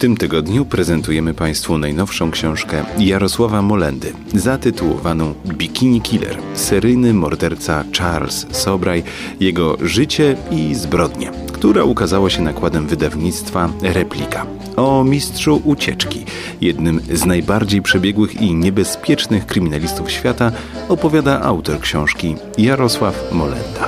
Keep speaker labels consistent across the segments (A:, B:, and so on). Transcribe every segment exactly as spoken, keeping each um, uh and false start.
A: tym tygodniu prezentujemy Państwu najnowszą książkę Jarosława Molendy, zatytułowaną Bikini Killer. Seryjny morderca Charles Sobraj, jego życie i zbrodnie, która ukazała się nakładem wydawnictwa Replika. O mistrzu ucieczki, jednym z najbardziej przebiegłych i niebezpiecznych kryminalistów świata, opowiada autor książki Jarosław Molenda.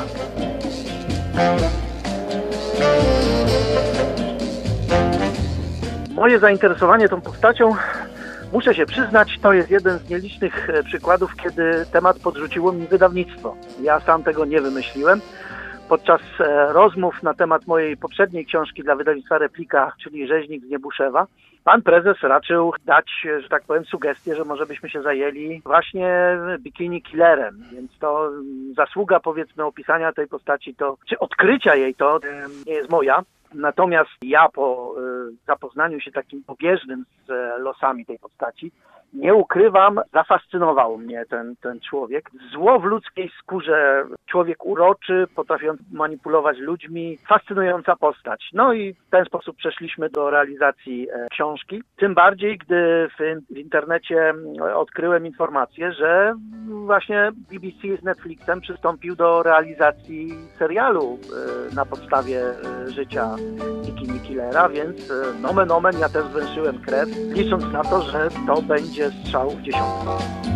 B: Moje zainteresowanie tą postacią, muszę się przyznać, to jest jeden z nielicznych przykładów, kiedy temat podrzuciło mi wydawnictwo. Ja sam tego nie wymyśliłem. Podczas rozmów na temat mojej poprzedniej książki dla wydawnictwa Replika, czyli Rzeźnik z Niebuszewa, pan prezes raczył dać, że tak powiem, sugestię, że może byśmy się zajęli właśnie Bikini Killerem. Więc to zasługa, powiedzmy, opisania tej postaci, to, czy odkrycia jej to nie jest moja. Natomiast ja po zapoznaniu się takim pobieżnym z losami tej postaci, nie ukrywam, zafascynował mnie ten, ten człowiek. Zło w ludzkiej skórze, człowiek uroczy, potrafiący manipulować ludźmi, fascynująca postać. No i w ten sposób przeszliśmy do realizacji e, książki. Tym bardziej, gdy w, w internecie odkryłem informację, że właśnie B B C z Netflixem przystąpił do realizacji serialu e, na podstawie e, życia Bikini Killera, więc e, nomen omen ja też zwęszyłem krew, licząc na to, że to będzie strzał w dziesiątkę.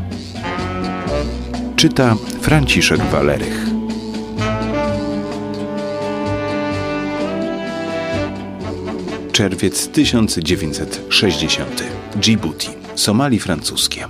A: Czyta Franciszek Walerych. Czerwiec tysiąc dziewięćset sześćdziesiąty. Dżibuti, Somalii francuskie.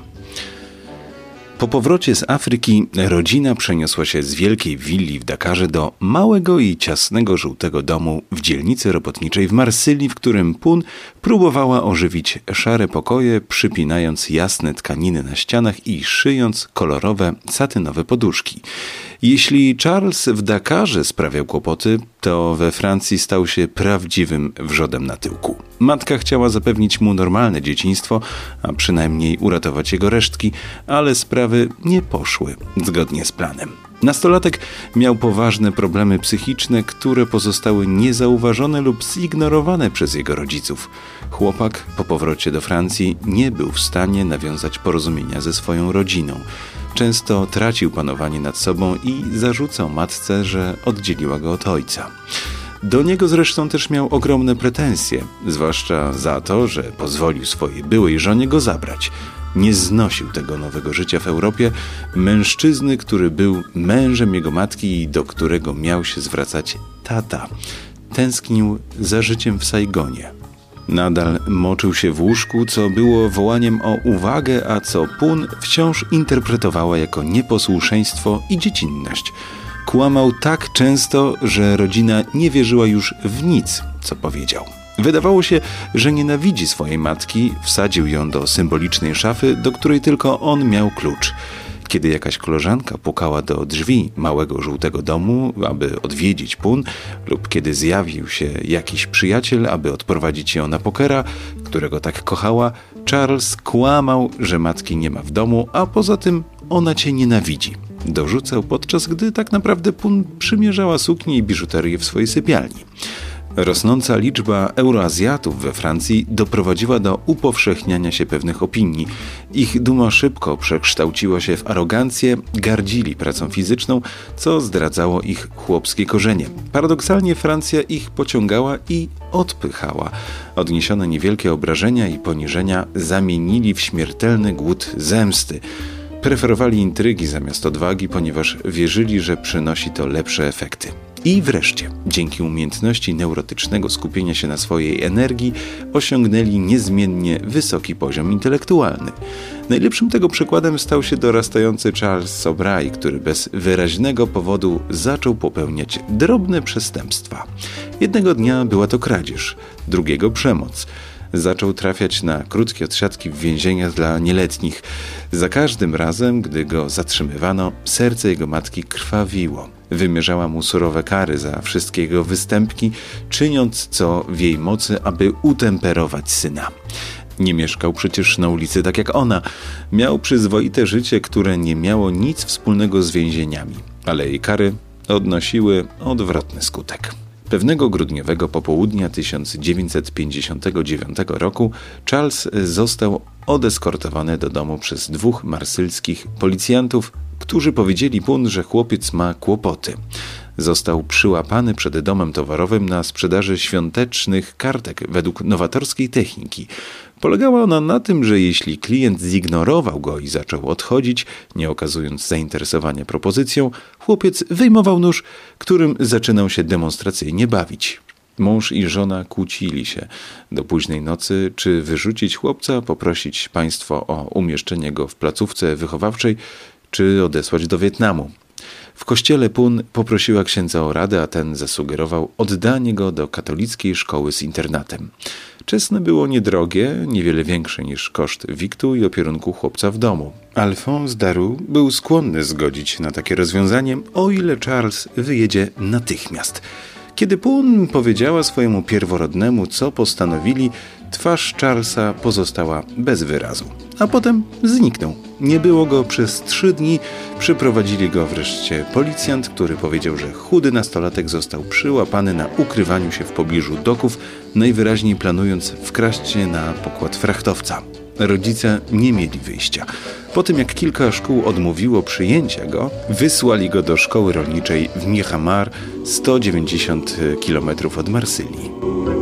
A: Po powrocie z Afryki rodzina przeniosła się z wielkiej willi w Dakarze do małego i ciasnego żółtego domu w dzielnicy robotniczej w Marsylii, w którym Pun próbowała ożywić szare pokoje, przypinając jasne tkaniny na ścianach i szyjąc kolorowe, satynowe poduszki. Jeśli Charles w Dakarze sprawiał kłopoty, to we Francji stał się prawdziwym wrzodem na tyłku. Matka chciała zapewnić mu normalne dzieciństwo, a przynajmniej uratować jego resztki, ale sprawy nie poszły zgodnie z planem. Nastolatek miał poważne problemy psychiczne, które pozostały niezauważone lub zignorowane przez jego rodziców. Chłopak po powrocie do Francji nie był w stanie nawiązać porozumienia ze swoją rodziną. Często tracił panowanie nad sobą i zarzucał matce, że oddzieliła go od ojca. Do niego zresztą też miał ogromne pretensje, zwłaszcza za to, że pozwolił swojej byłej żonie go zabrać. Nie znosił tego nowego życia w Europie, mężczyzny, który był mężem jego matki i do którego miał się zwracać tata. Tęsknił za życiem w Saigonie. Nadal moczył się w łóżku, co było wołaniem o uwagę, a co Pun wciąż interpretowała jako nieposłuszeństwo i dziecinność. Kłamał tak często, że rodzina nie wierzyła już w nic, co powiedział. Wydawało się, że nienawidzi swojej matki, wsadził ją do symbolicznej szafy, do której tylko on miał klucz. Kiedy jakaś koleżanka pukała do drzwi małego żółtego domu, aby odwiedzić Pun, lub kiedy zjawił się jakiś przyjaciel, aby odprowadzić ją na pokera, którego tak kochała, Charles kłamał, że matki nie ma w domu, a poza tym ona cię nienawidzi. Dorzucał, podczas gdy tak naprawdę Pun przymierzała suknię i biżuterię w swojej sypialni. Rosnąca liczba Euroazjatów we Francji doprowadziła do upowszechniania się pewnych opinii. Ich duma szybko przekształciła się w arogancję, gardzili pracą fizyczną, co zdradzało ich chłopskie korzenie. Paradoksalnie Francja ich pociągała i odpychała. Odniesione niewielkie obrażenia i poniżenia zamienili w śmiertelny głód zemsty. Preferowali intrygi zamiast odwagi, ponieważ wierzyli, że przynosi to lepsze efekty. I wreszcie, dzięki umiejętności neurotycznego skupienia się na swojej energii, osiągnęli niezmiennie wysoki poziom intelektualny. Najlepszym tego przykładem stał się dorastający Charles Sobraj, który bez wyraźnego powodu zaczął popełniać drobne przestępstwa. Jednego dnia była to kradzież, drugiego przemoc. Zaczął trafiać na krótkie odsiadki w więzieniach dla nieletnich. Za każdym razem, gdy go zatrzymywano, serce jego matki krwawiło. Wymierzała mu surowe kary za wszystkie jego występki, czyniąc co w jej mocy, aby utemperować syna. Nie mieszkał przecież na ulicy tak jak ona. Miał przyzwoite życie, które nie miało nic wspólnego z więzieniami, ale jej kary odnosiły odwrotny skutek. Pewnego grudniowego popołudnia tysiąc dziewięćset pięćdziesiątego dziewiątego roku Charles został odeskortowany do domu przez dwóch marsylskich policjantów, którzy powiedzieli Pun, że chłopiec ma kłopoty. Został przyłapany przed domem towarowym na sprzedaży świątecznych kartek według nowatorskiej techniki. Polegała ona na tym, że jeśli klient zignorował go i zaczął odchodzić, nie okazując zainteresowania propozycją, chłopiec wyjmował nóż, którym zaczynał się demonstracyjnie bawić. Mąż i żona kłócili się do późnej nocy, czy wyrzucić chłopca, poprosić państwo o umieszczenie go w placówce wychowawczej, czy odesłać do Wietnamu. W kościele Pun poprosiła księdza o radę, a ten zasugerował oddanie go do katolickiej szkoły z internatem. Czesne było niedrogie, niewiele większe niż koszt wiktu i opierunku chłopca w domu. Alphonse Daru był skłonny zgodzić się na takie rozwiązanie, o ile Charles wyjedzie natychmiast. Kiedy Pun powiedziała swojemu pierworodnemu, co postanowili, twarz Charlesa pozostała bez wyrazu. A potem zniknął. Nie było go przez trzy dni. Przyprowadzili go wreszcie policjant, który powiedział, że chudy nastolatek został przyłapany na ukrywaniu się w pobliżu doków, najwyraźniej planując wkraść się na pokład frachtowca. Rodzice nie mieli wyjścia. Po tym jak kilka szkół odmówiło przyjęcia go, wysłali go do szkoły rolniczej w Miramar, sto dziewięćdziesiąt kilometrów od Marsylii.